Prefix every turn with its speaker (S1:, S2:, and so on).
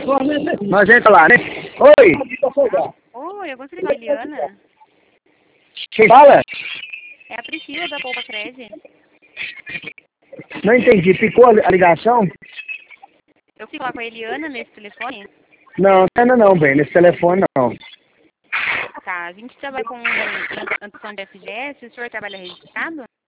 S1: Nós entra lá, né? Oi!
S2: Oi, eu gostaria de Eliana.
S1: Quem fala?
S2: É a Priscila da Poupa Cred.
S1: Não entendi. Ficou a ligação?
S2: Eu fico lá com a Eliana nesse telefone?
S1: Não, não, bem. Nesse telefone, não.
S2: Tá, a gente trabalha com implantação de FGS. O senhor trabalha registrado?